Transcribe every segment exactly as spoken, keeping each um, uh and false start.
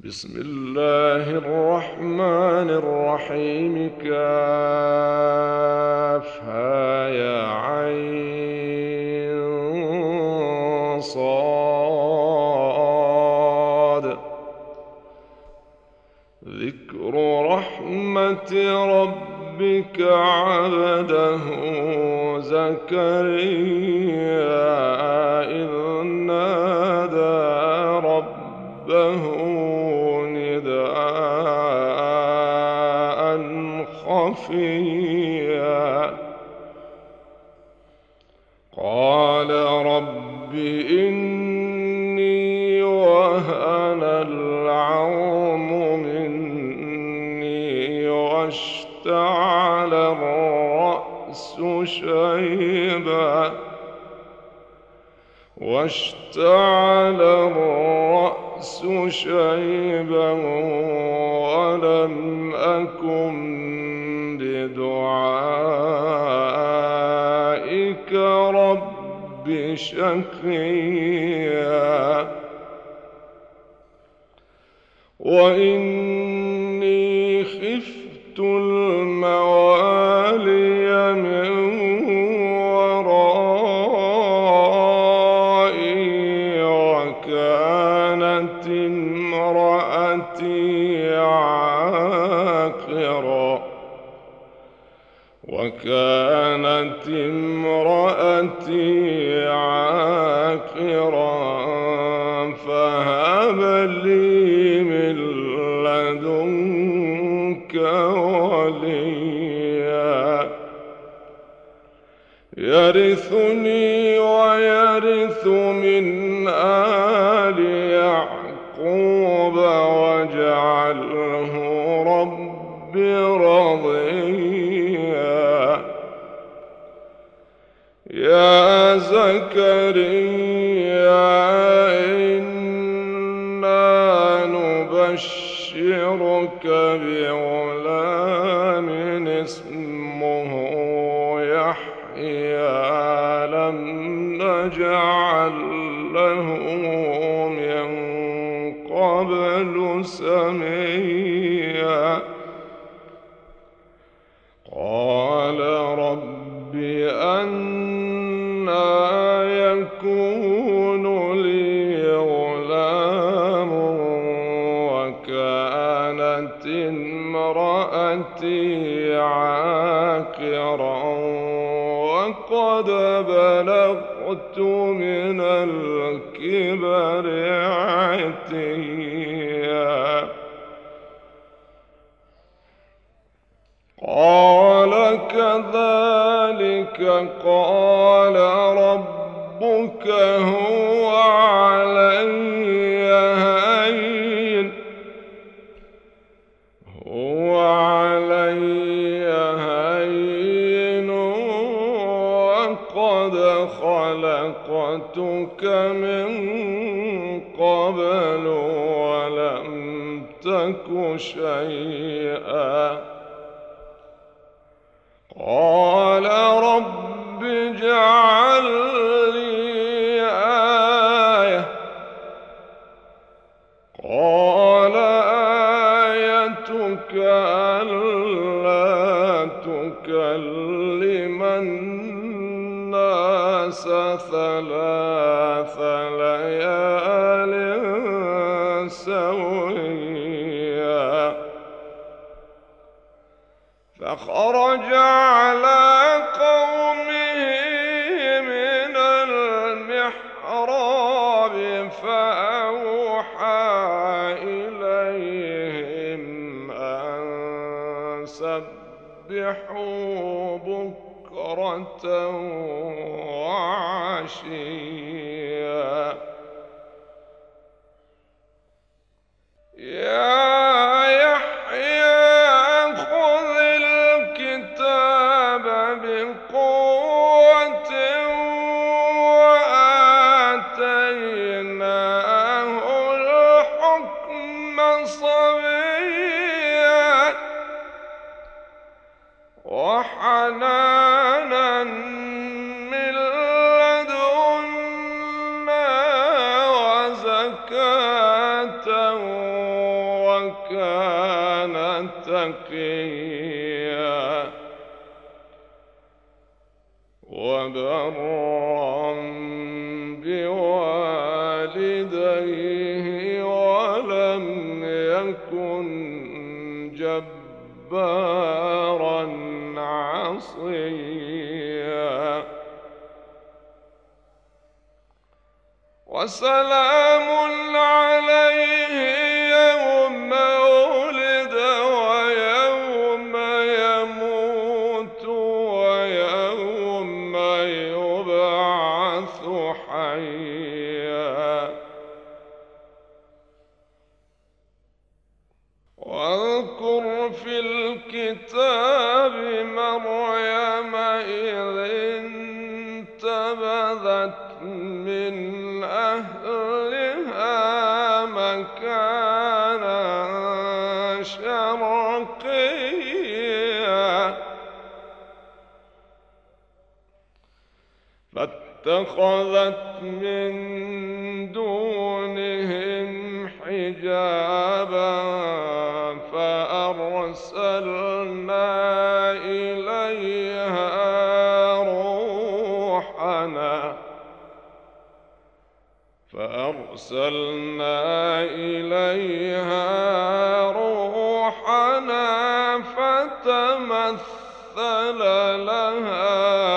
بسم الله الرحمن الرحيم. كافها يا عين صاد. ذكر رحمة ربك عبده زكريا إذ نادى ربه نداء خفيا قال رب إني وهن العظم مني واشتعل الرأس شيبا واشتعل الرأس شيبا ولم أكن بدعائك رب شقيا وإني خفت الموالي من ورائي وكانت امرأتي عاقرا وكانت امرأتي عاقرا فهب لي من لدنك وليا يرثني ويرث من آل يعقوب واجعله رب رضيا يا زكريا إنا نبشرك بغلام اسمه يحيى لم نجعل له من قبل سميا قال رب أنى يكون لي غلام وكانت امرأتي عاقرا وقد بلغت من الكبر عتيا قال كذلك قال ربك هو علي هين هو علي هين وقد خلقتك من قبل ولم تك شيئا قال رب اجعل لي آية قال آيتك ألا تكلم الناس ثلاث ليال سويا فخرج على قومه من المحراب فأوحى إليهم أن سبحوا بكرة وعشيا يا بقوة وآتيناه الحكم صبيا وحنانا من لدنا وزكاة وكان تقيا وبرا بوالديه ولم يكن جبارا عصيا وسلام عليه يوم ولد ويوم يموت ويوم يبعث حيا واذكر في الكتاب مريم إذ انتبذت من أهلها مكانا شرقيا فاتخذت من دونهم حجابا فأرسلنا إليها روحنا فأرسلنا إليها روحنا فتمثل لها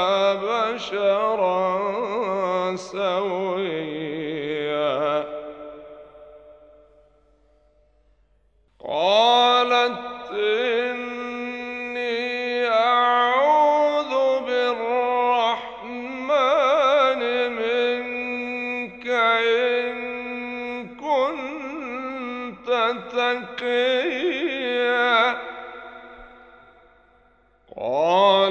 بشرا سويا قالت إني أعوذ بالرحمن منك إن كنت تقيا قال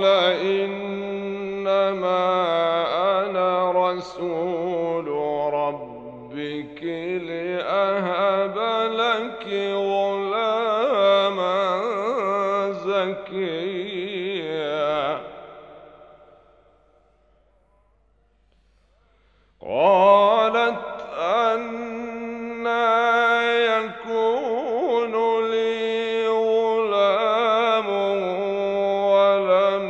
إنما أنا رسول ربك لأهب لك غلاما زكيا قالت أنى يكون لي غلام ولم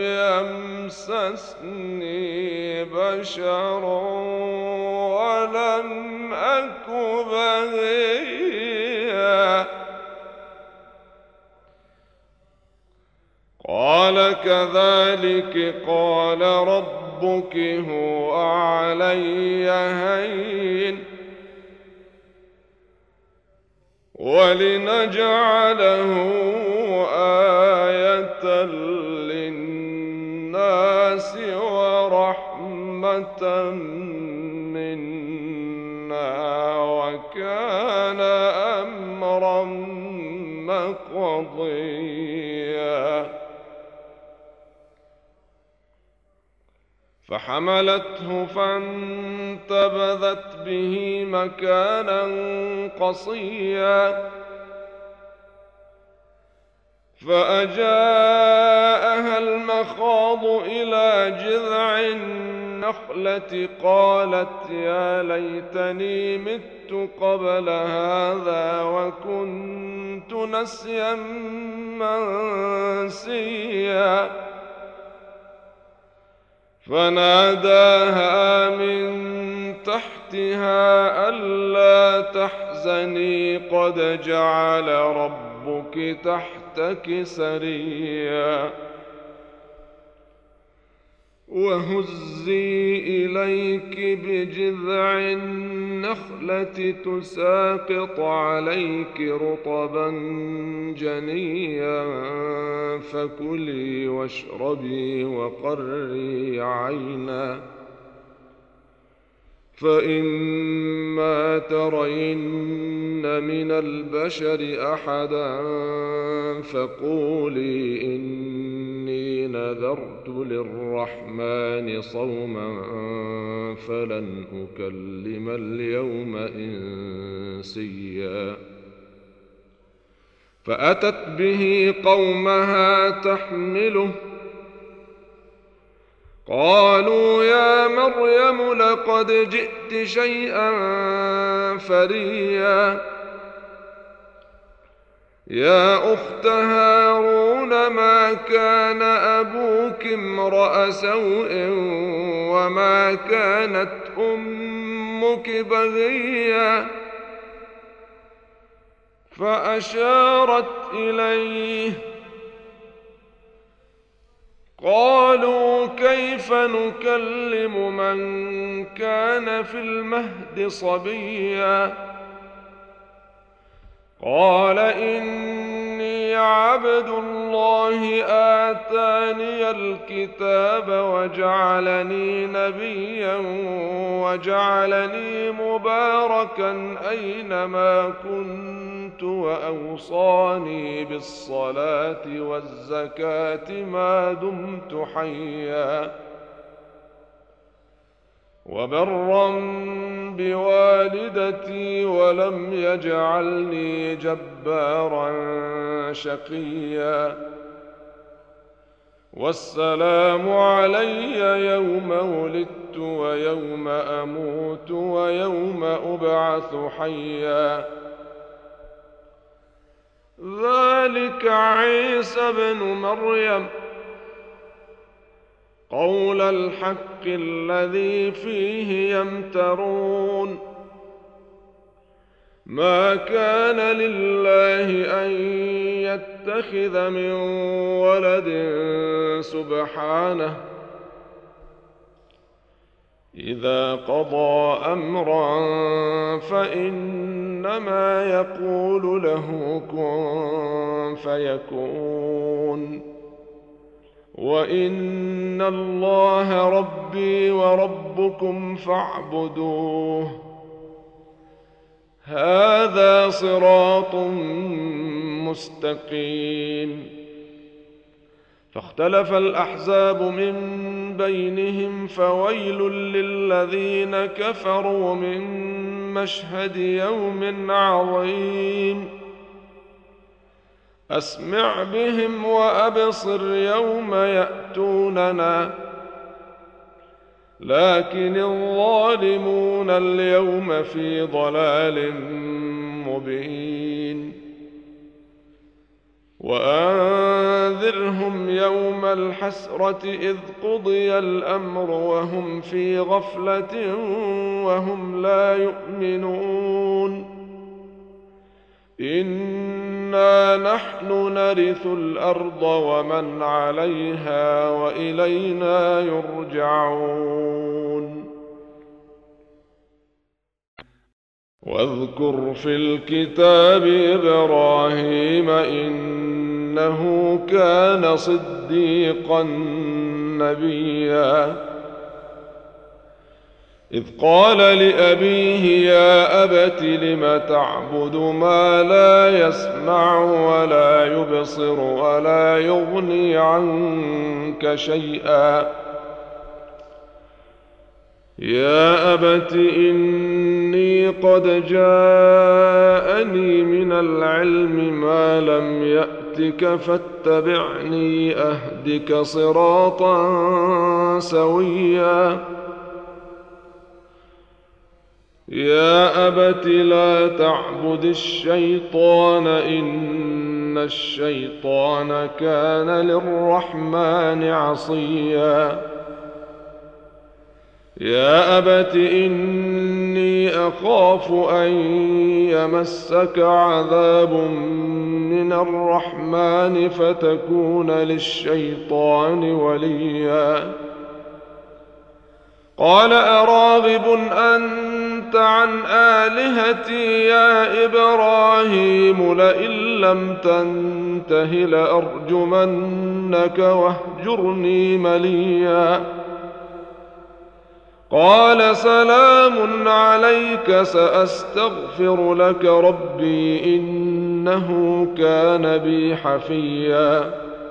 يمسسني بشر ولم أك بغيا قال كذلك قال ربك هو علي هين ولنجعله آية للناس ورحمة منا وكان أمرا مقضيا فحملته فانتبذت به مكانا قصيا فأجاءها المخاض إلى جذع النخلة قالت يا ليتني مت قبل هذا وكنت نسيا منسيا فناداها من تحتها ألا تحزني قد جعل ربك تحتك سريا وهزي إليك بجذع النخلة تساقط عليك رطبا جنيا فكلي واشربي وقري عينا فإما ترين من البشر أحدا فقولي إني نذرت للرحمن صوما فلن أكلم اليوم إنسيا فأتت به قومها تحمله قالوا يا مريم لقد جئت شيئا فريا يا أخت هارون ما كان أبوك امرأ سوء وما كانت أمك بغيا فأشارت إليه قالوا كيف نكلم من كان في المهد صبيا قال إني عبد الله آتاني الكتاب وجعلني نبيا وجعلني مباركا أينما كنت وأوصاني بالصلاة والزكاة ما دمت حيا وبرا بوالدتي ولم يجعلني جبارا شقيا والسلام علي يوم ولدت ويوم أموت ويوم أبعث حيا ذلك عيسى بن مريم قول الحق الذي فيه يمترون ما كان لله أن يتخذ من ولد سبحانه إذا قضى أمرا فإنما يقول له كن فيكون وإن الله ربي وربكم فاعبدوه هذا صراط مستقيم فاختلف الأحزاب من بينهم فويل للذين كفروا من مشهد يوم عظيم أسمع بهم وأبصر يوم يأتوننا لكن الظالمون اليوم في ضلال مبين وأنذرهم يوم الحسرة إذ قضي الأمر وهم في غفلة وهم لا يؤمنون إنا نحن نرث الأرض ومن عليها وإلينا يرجعون واذكر في الكتاب إبراهيم إنه كان صديقا نبيا إذ قال لأبيه يا أبت لم تعبد ما لا يسمع ولا يبصر ولا يغني عنك شيئا يا أبت إني قد جاءني من العلم ما لم يأتك فاتبعني أهدك صراطا سويا يا أبت لا تعبد الشيطان إن الشيطان كان للرحمن عصيا يا أبت إني أخاف أن يمسك عذاب من الرحمن فتكون للشيطان وليا قال أراغب أنت عن آلهتي يا إبراهيم لئن لم تنته لأرجمنك واهجرني مليا قال سلام عليك سأستغفر لك ربي إنه كان بي حفيا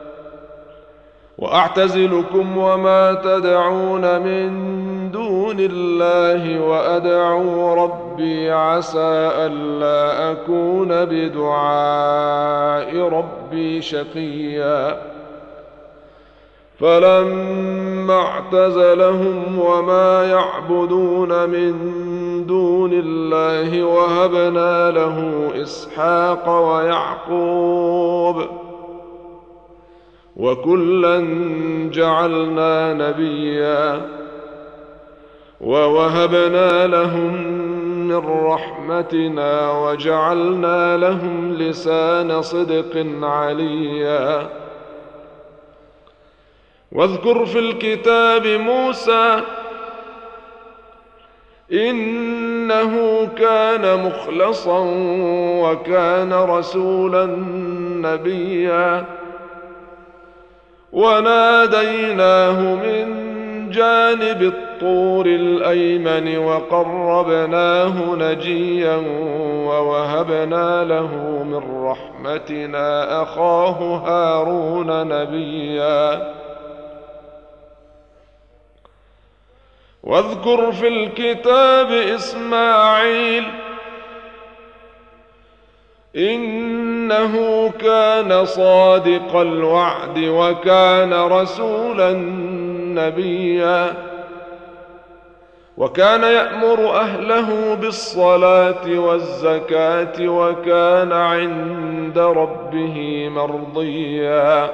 وأعتزلكم وما تدعون من دون الله وأدعو ربي عسى ألا أكون بدعاء ربي شقيا فلما اعتزلهم وما يعبدون من دون دون الله وهبنا له إسحاق ويعقوب وكلا جعلنا نبيا ووهبنا لهم من رحمتنا وجعلنا لهم لسان صدق عليا. واذكر في الكتاب موسى إنه كان مخلصا وكان رسولا نبيا وناديناه من جانب الطور الأيمن وقربناه نجيا ووهبنا له من رحمتنا أخاه هارون نبيا. واذكر في الكتاب إسماعيل إنه كان صادق الوعد وكان رسولا نبيا وكان يأمر أهله بالصلاة والزكاة وكان عند ربه مرضيا.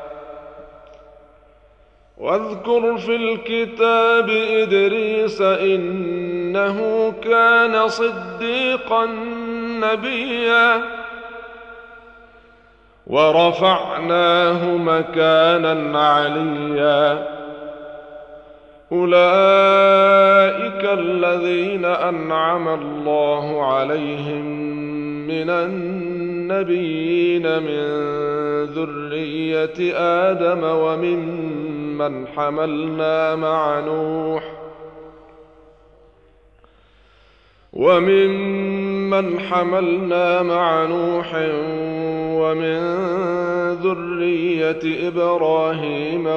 واذكر في الكتاب إدريس إنه كان صديقا نبيا ورفعناه مكانا عليا. أولئك الذين أنعم الله عليهم من النبيين من ذرية آدم وممن حملنا مع نوح وممن حملنا مع نوح ومن ذرية إبراهيم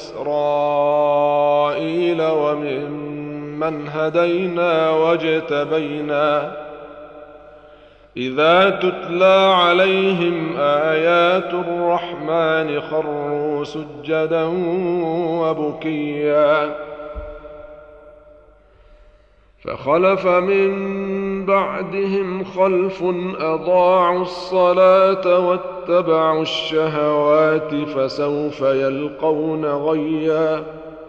وإسرائيل وممن هدينا واجتبينا إذا تتلى عليهم آيات الرحمن خروا سجدا وبكيا. فخلف من بعدهم خلف أضاعوا الصلاة واتبعوا الشهوات فسوف يلقون غيا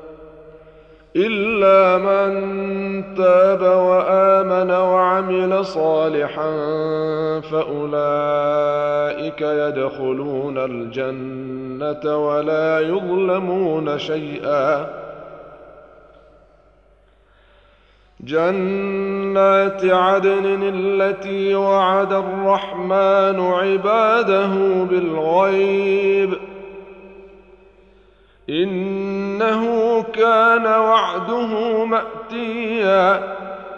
إلا من تاب وآمن وعمل صالحا فأولئك يدخلون الجنة ولا يظلمون شيئا. جنات عدن التي وعد الرحمن عباده بالغيب إنه كان وعده مأتيا.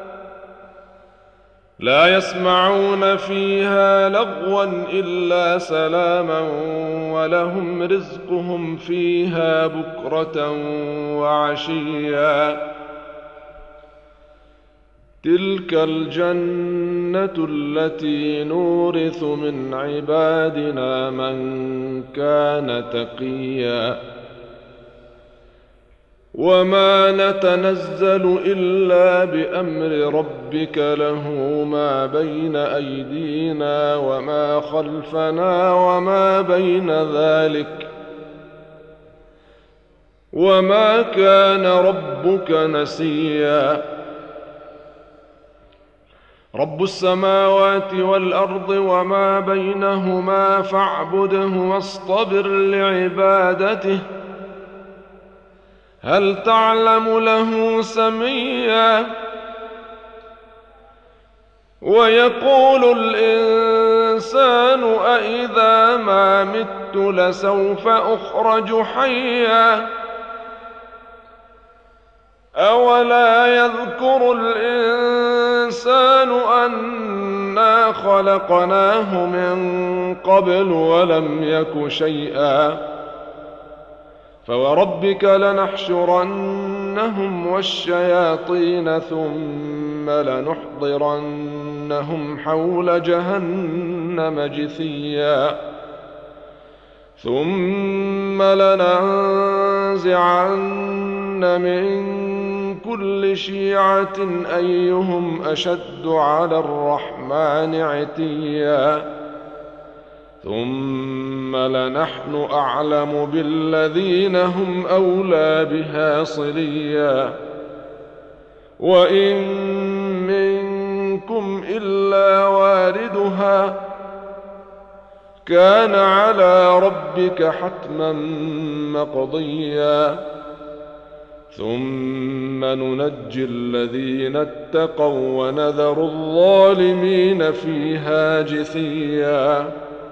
لا يسمعون فيها لغوا إلا سلاما ولهم رزقهم فيها بكرة وعشيا. تلك الجنة التي نورث من عبادنا من كان تقيا. وما نتنزل إلا بأمر ربك له ما بين أيدينا وما خلفنا وما بين ذلك وما كان ربك نسيا. رب السماوات والأرض وما بينهما فاعبده واصطبر لعبادته هل تعلم له سميا. ويقول الإنسان أإذا ما مت لسوف أخرج حيا أولا يذكر الإنسان أنا خلقناه من قبل ولم يك شيئا. فوربك لنحشرنهم والشياطين ثم لنحضرنهم حول جهنم جثيا ثم لننزعن من كل شيعة أيهم أشد على الرحمن عتيا ثم لنحن أعلم بالذين هم أولى بها صليا وإن منكم إلا واردها كان على ربك حتما مقضيا ثم ننجي الذين اتقوا ونذر الظالمين فيها جثيا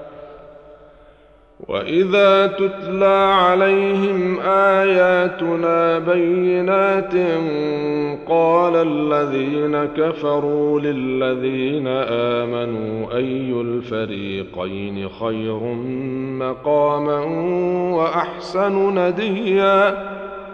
وإذا تتلى عليهم آياتنا بينات قال الذين كفروا للذين آمنوا أي الفريقين خير مقاما وأحسن نديا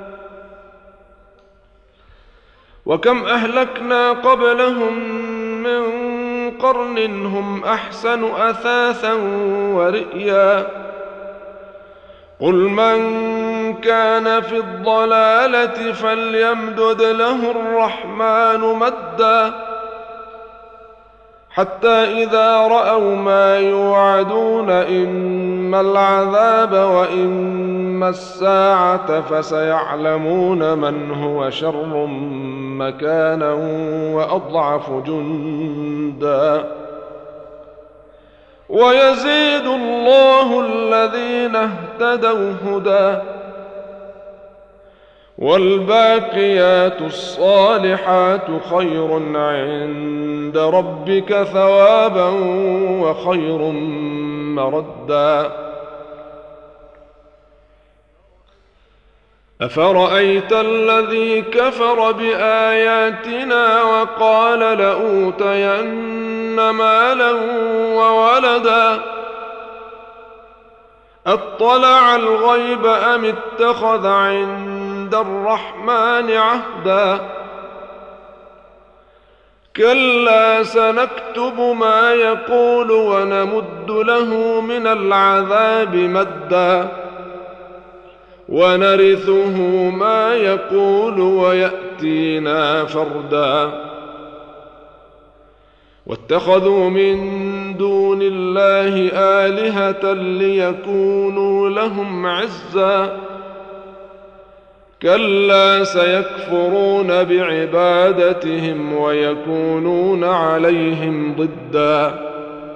وكم أهلكنا قبلهم من قرن هم أحسن أثاثا ورئيا قل من كان في الضلالة فليمدد له الرحمن مدا حتى إذا رأوا ما يوعدون إما العذاب وإما الساعة فسيعلمون من هو شر مكانا وأضعف جندا ويزيد الله الذين اهتدوا هدى والباقيات الصالحات خير عند ربك ثوابا وخير مردا أفرأيت الذي كفر بآياتنا وقال لأوتين مالا وولدا أطلع الغيب أم اتخذ عند الرحمن عهدا كلا سنكتب ما يقول ونمد له من العذاب مدا ونرثه ما يقول ويأتينا فردا واتخذوا من دون الله آلهة ليكونوا لهم عزا كلا سيكفرون بعبادتهم ويكونون عليهم ضدا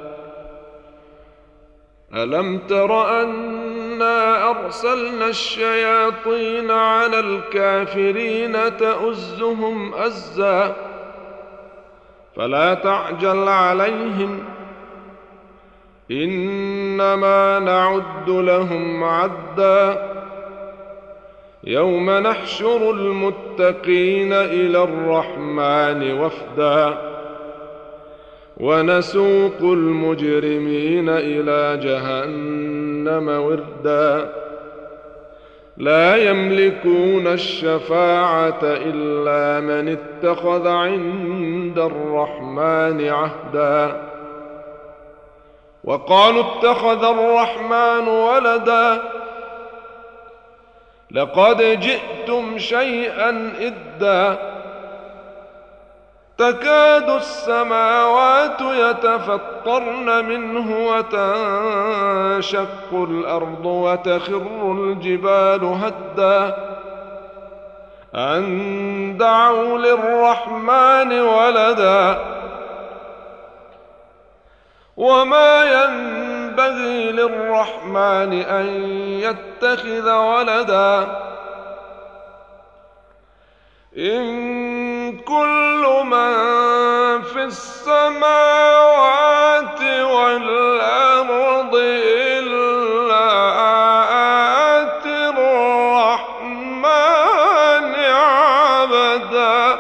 ألم تر أنا أرسلنا الشياطين على الكافرين تؤزهم أزا فلا تعجل عليهم إنما نعد لهم عدا يوم نحشر المتقين إلى الرحمن وفدا ونسوق المجرمين إلى جهنم وردا لا يملكون الشفاعة إلا من اتخذ عند الرحمن عهدا وقالوا اتخذ الرحمن ولدا لقد جئتم شيئا إدا تكاد السماوات يتفطرن منه وتنشق الأرض وتخر الجبال هدا أن دعوا للرحمن ولدا وما ينبغي للرحمن أن يتخذ ولدا إن كل من في السماوات والأرض إلا آتي الرحمن عبدا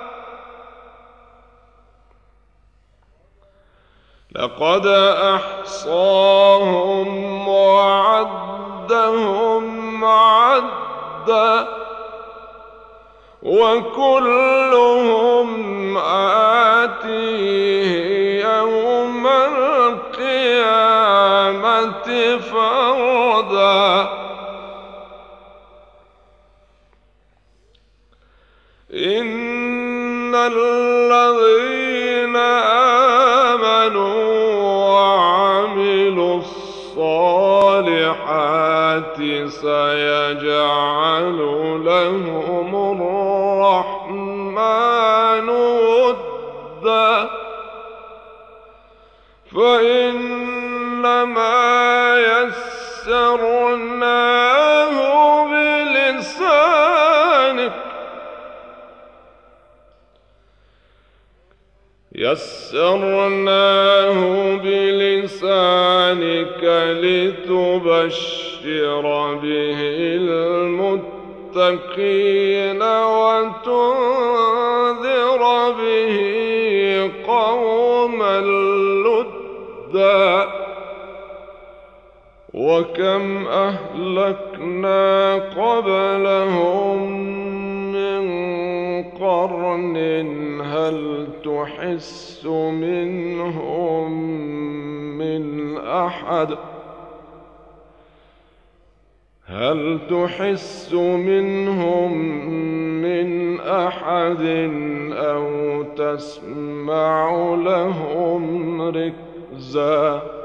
لقد أحصاهم وعدهم عدا وكلهم آتيه يوم القيامة فردا إن الذين آمنوا وعملوا الصالحات سيجعل لهم الرحمن ودا فإنما يسرناه بلسانك يسرناه بلسانك لتبشر به المتقين وتنذر به قوما لدا وكم أهلكنا قبلهم من قرن هل تحس منهم من أحد هل تحس منهم من أحد أو تسمع لهم ركزا